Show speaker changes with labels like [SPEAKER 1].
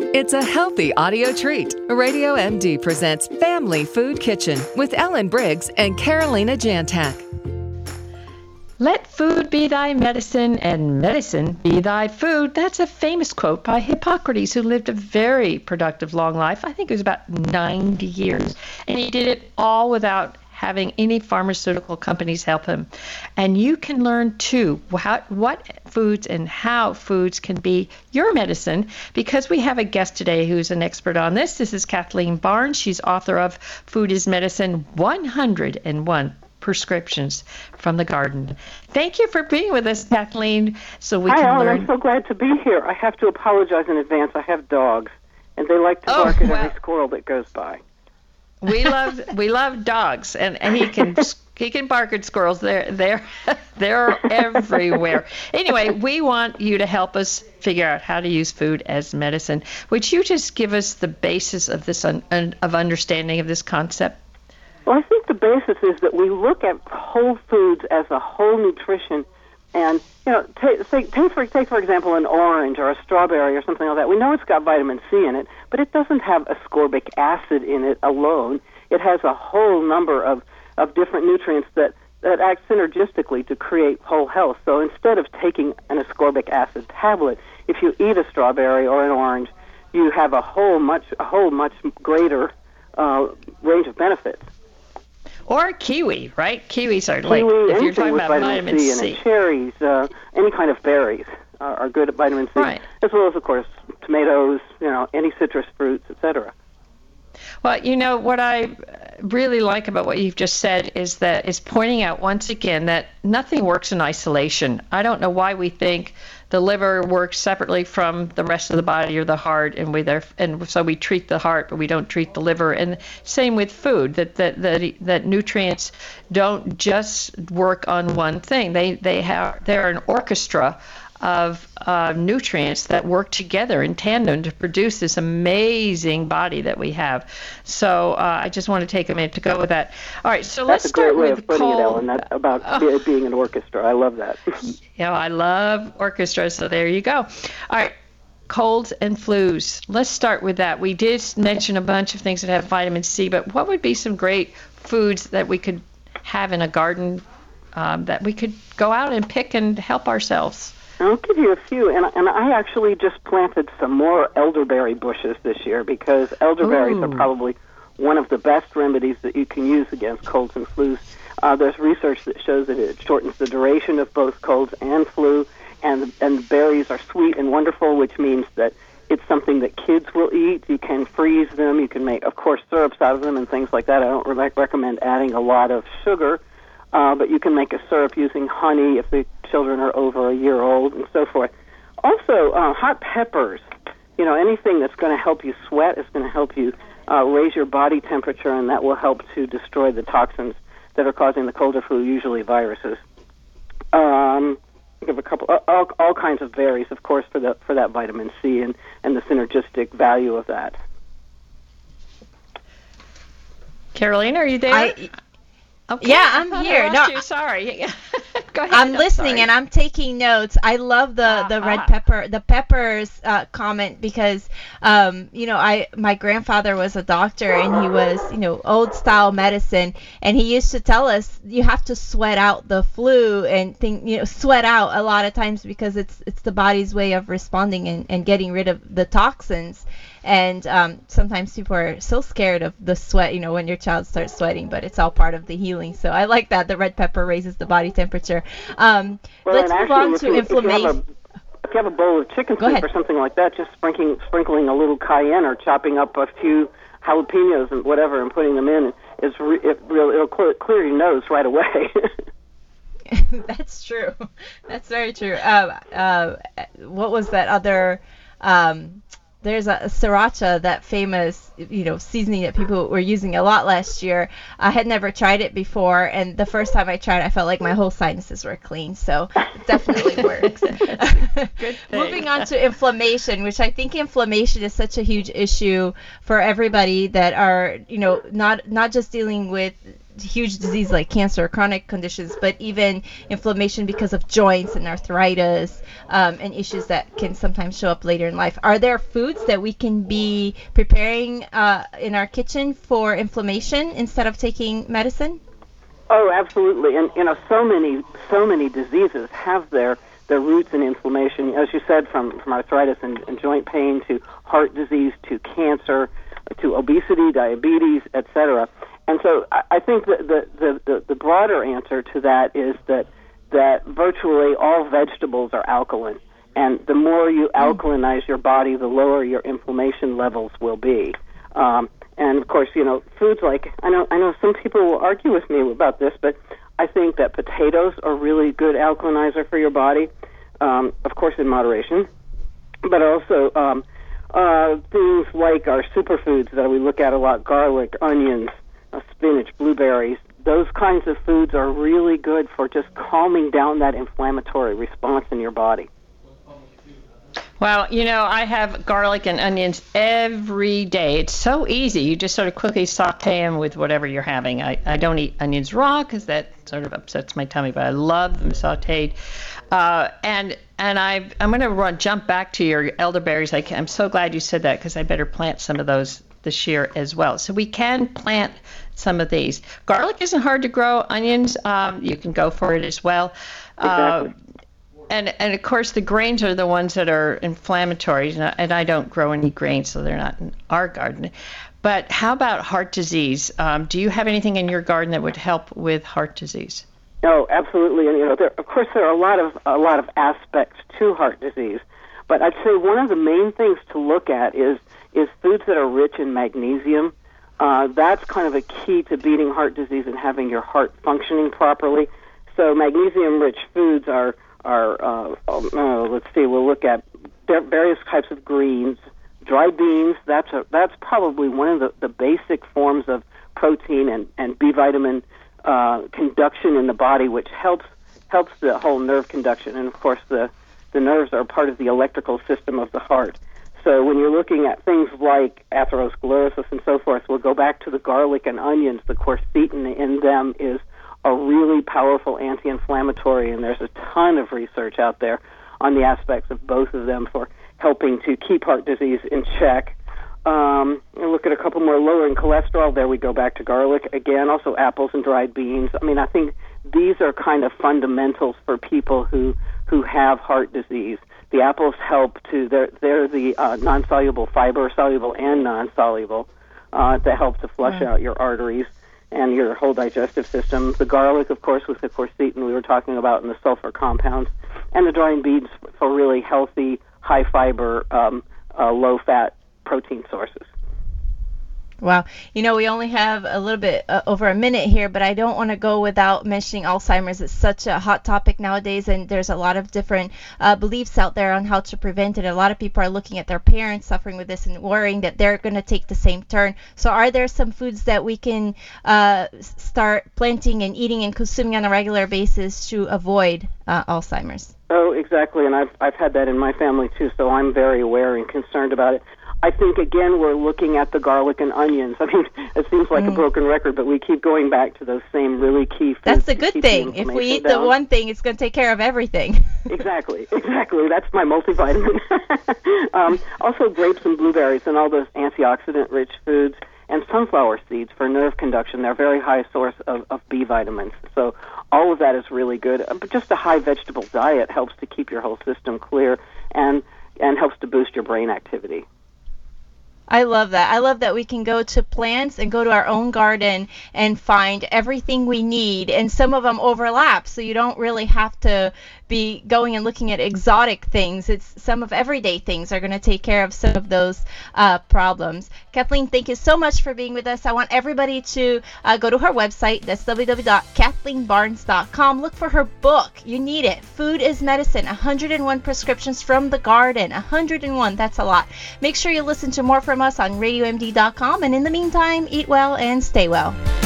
[SPEAKER 1] It's a healthy audio treat. Radio MD presents Family Food Kitchen with Ellen Briggs and Carolina Jantak.
[SPEAKER 2] Let food be thy medicine, and medicine be thy food. That's a famous quote by Hippocrates, who lived a very productive long life. I think it was about 90 years. And he did it all without having any pharmaceutical companies help him. And you can learn, too, what foods and how foods can be your medicine, because we have a guest today who's an expert on this. This is Kathleen Barnes. She's author of Food is Medicine, 101 Prescriptions from the Garden. Thank you for being with us, Kathleen, so we
[SPEAKER 3] Hi,
[SPEAKER 2] can
[SPEAKER 3] Ellen.
[SPEAKER 2] learn.
[SPEAKER 3] I'm so glad to be here. I have to apologize in advance. I have dogs, and they like to bark at every squirrel that goes by.
[SPEAKER 2] We love dogs, and he can bark at squirrels. They're everywhere. Anyway, we want you to help us figure out how to use food as medicine. Would you just give us the basis of this of understanding of this concept?
[SPEAKER 3] Well, I think the basis is that we look at whole foods as a whole nutrition, and take for example an orange or a strawberry or something like that. We know it's got vitamin C in it, but it doesn't have ascorbic acid in it alone. It has a whole number of different nutrients that act synergistically to create whole health. So instead of taking an ascorbic acid tablet, if you eat a strawberry or an orange, you have a whole much greater range of benefits.
[SPEAKER 2] Or kiwi, right? Kiwis are like,
[SPEAKER 3] kiwi,
[SPEAKER 2] if you're talking about vitamin C.
[SPEAKER 3] And cherries, any kind of berries are good at vitamin C,
[SPEAKER 2] right,
[SPEAKER 3] as well as, of course, tomatoes, any citrus fruits, etc.
[SPEAKER 2] Well, what I really like about what you've just said is pointing out once again that nothing works in isolation. I don't know why we think the liver works separately from the rest of the body or the heart, and so we treat the heart, but we don't treat the liver. And same with food, that nutrients don't just work on one thing. They're an orchestra of nutrients that work together in tandem to produce this amazing body that we have. So I just want to take a minute to go with that. All right, so let's start with
[SPEAKER 3] That's a great way of putting it, Ellen, about it being an orchestra. I love that.
[SPEAKER 2] I love orchestras, so there you go. All right, colds and flus. Let's start with that. We did mention a bunch of things that have vitamin C, but what would be some great foods that we could have in a garden that we could go out and pick and help ourselves?
[SPEAKER 3] I'll give you a few, and I actually just planted some more elderberry bushes this year, because elderberries are probably one of the best remedies that you can use against colds and flus. There's research that shows that it shortens the duration of both colds and flu, and berries are sweet and wonderful, which means that it's something that kids will eat. You can freeze them. You can make, of course, syrups out of them and things like that. I don't recommend adding a lot of sugar, but you can make a syrup using honey if the children are over a year old and so forth. Also, hot peppers. Anything that's going to help you sweat is going to help you raise your body temperature, and that will help to destroy the toxins that are causing the cold or flu, usually viruses. Give a couple, all kinds of berries, of course, for that vitamin C and the synergistic value of that.
[SPEAKER 2] Carolina, are you there?
[SPEAKER 4] Okay. Yeah, I'm here.
[SPEAKER 2] No, sorry. Go ahead.
[SPEAKER 4] I'm listening and I'm taking notes. I love the red pepper, the peppers comment, because my grandfather was a doctor, and he was old style medicine, and he used to tell us you have to sweat out the flu and sweat out a lot of times, because it's the body's way of responding and getting rid of the toxins. And sometimes people are so scared of the sweat, when your child starts sweating, but it's all part of the healing. So I like that. The red pepper raises the body temperature. Let's move on to inflammation.
[SPEAKER 3] If you have a bowl of chicken soup or something like that, just sprinkling a little cayenne or chopping up a few jalapenos and whatever and putting them in, it'll clear your nose right away.
[SPEAKER 4] That's true. That's very true. What was that other... there's a sriracha, that famous, seasoning that people were using a lot last year. I had never tried it before, and the first time I tried it, I felt like my whole sinuses were clean, so it definitely works.
[SPEAKER 2] Good thing.
[SPEAKER 4] Moving on to inflammation, which I think inflammation is such a huge issue for everybody that are, not just dealing with huge disease like cancer, chronic conditions, but even inflammation because of joints and arthritis, and issues that can sometimes show up later in life. Are there foods that we can be preparing in our kitchen for inflammation instead of taking medicine?
[SPEAKER 3] Oh, absolutely. And so many diseases have their roots in inflammation, as you said, from arthritis and joint pain to heart disease to cancer to obesity, diabetes, etc. And so I think that the broader answer to that is that virtually all vegetables are alkaline, and the more you alkalinize your body, the lower your inflammation levels will be. And of course, foods like I know some people will argue with me about this, but I think that potatoes are really good alkalinizer for your body. Of course, in moderation, but also things like our superfoods that we look at a lot: garlic, onions, spinach, blueberries. Those kinds of foods are really good for just calming down that inflammatory response in your body.
[SPEAKER 2] Well, I have garlic and onions every day. It's so easy. You just sort of quickly saute them with whatever you're having. I don't eat onions raw because that sort of upsets my tummy, but I love them sauteed. And I'm going to jump back to your elderberries. I'm so glad you said that because I better plant some of those this year as well. So we can plant some of these. Garlic isn't hard to grow. Onions, you can go for it as well.
[SPEAKER 3] Exactly.
[SPEAKER 2] And of course, the grains are the ones that are inflammatory, and I don't grow any grains, so they're not in our garden. But how about heart disease? Do you have anything in your garden that would help with heart disease?
[SPEAKER 3] No, absolutely. And of course, there are a lot of aspects to heart disease. But I'd say one of the main things to look at is foods that are rich in magnesium. That's kind of a key to beating heart disease and having your heart functioning properly. So magnesium-rich foods are let's see, we'll look at various types of greens, dried beans. That's probably one of the basic forms of protein and B vitamin conduction in the body, which helps the whole nerve conduction. And of course, the nerves are part of the electrical system of the heart. So when you're looking at things like atherosclerosis and so forth, we'll go back to the garlic and onions. The quercetin in them is a really powerful anti-inflammatory, and there's a ton of research out there on the aspects of both of them for helping to keep heart disease in check. We'll look at a couple more lowering cholesterol. There we go back to garlic again. Also apples and dried beans. I think these are kind of fundamentals for people who have heart disease. The apples help to, they're the non-soluble fiber, soluble and non-soluble, to help to flush out your arteries and your whole digestive system. The garlic, of course, with the quercetin we were talking about, and the sulfur compounds, and the dried beans for really healthy, high-fiber, low-fat protein sources.
[SPEAKER 4] Wow. We only have a little bit over a minute here, but I don't want to go without mentioning Alzheimer's. It's such a hot topic nowadays, and there's a lot of different beliefs out there on how to prevent it. A lot of people are looking at their parents suffering with this and worrying that they're going to take the same turn. So are there some foods that we can start planting and eating and consuming on a regular basis to avoid Alzheimer's?
[SPEAKER 3] Oh, exactly, and I've had that in my family too, so I'm very aware and concerned about it. I think, again, we're looking at the garlic and onions. It seems like a broken record, but we keep going back to those same really key foods.
[SPEAKER 4] That's the good thing. If we eat the one thing, it's going to take care of everything.
[SPEAKER 3] Exactly. That's my multivitamin. Also, grapes and blueberries and all those antioxidant-rich foods, and sunflower seeds for nerve conduction. They're a very high source of B vitamins. So all of that is really good. But just a high vegetable diet helps to keep your whole system clear and helps to boost your brain activity.
[SPEAKER 4] I love that. I love that we can go to plants and go to our own garden and find everything we need, and some of them overlap, so you don't really have to be going and looking at exotic things. It's some of everyday things are going to take care of some of those problems. Kathleen, thank you so much for being with us. I want everybody to go to her website. That's www.kathleenbarnes.com. Look for her book. You need it. Food is Medicine, 101 prescriptions from the garden. 101, that's a lot. Make sure you listen to more from us on RadioMD.com, and in the meantime, eat well and stay well.